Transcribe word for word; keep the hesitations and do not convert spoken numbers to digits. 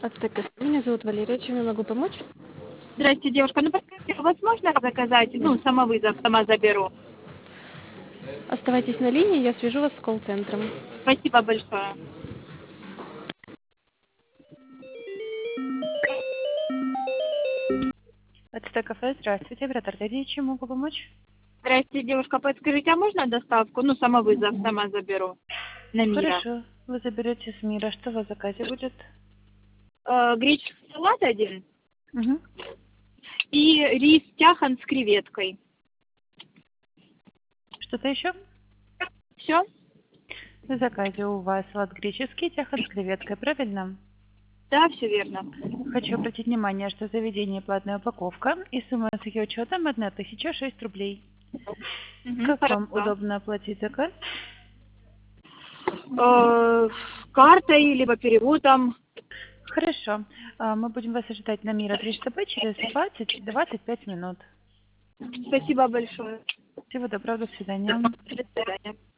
Ацтека. Меня зовут Валерия. Чем я могу помочь? Здрасте, девушка. Ну, подскажите, возможно заказать, ну, самовызов, сама заберу? Оставайтесь на линии, я свяжу вас с колл-центром. Спасибо большое. Ацтек кафе, здравствуйте, оператор Лидия, чем могу помочь? Здрасте, девушка. Подскажите, а можно доставку? Ну, самовызов, сама заберу. На Мира. Хорошо, вы заберете с Мира, что в заказе будет? Э, греческий салат один Угу. и рис тяхан с креветкой. Что-то еще? Все? В заказе у вас салат греческий, тяхан с креветкой, правильно? Да, все верно. Хочу обратить внимание, что заведение платная упаковка и сумма с ее учетом одна тысяча шесть рублей. Мгм, Как вам хорошо. удобно оплатить заказ? Э, картой, либо переводом. Хорошо. А, Мы будем вас ожидать на Мира триста Б через двадцать двадцать пять минут. Спасибо большое. Всего доброго, до свидания. До свидания.